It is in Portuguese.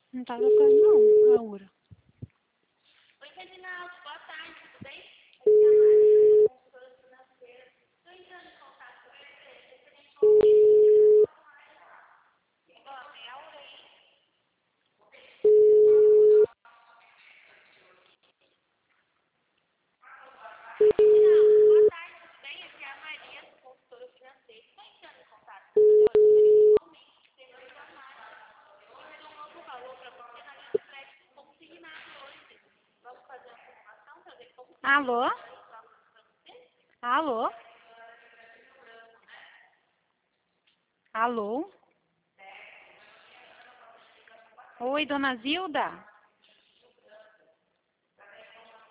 Não tá tocando não, Laura. Oi, Reginaldo, boa tarde, tudo bem? Aqui é a Maria, consultora financeira. Estou entrando em contato com você, referente ao aumento. Ó, tem a Aura aí. Reginaldo, boa tarde, tudo bem? Aqui é a Maria, consultora financeira. Estou entrando em contato com você, referente ao aumento que teve na sua marca. Vou ter um novo valor para você na linha do crédito consignado hoje. Vamos fazer uma simulação para ver como Alô? esse valor para você? Alô? Alô? Oi, dona Zilda?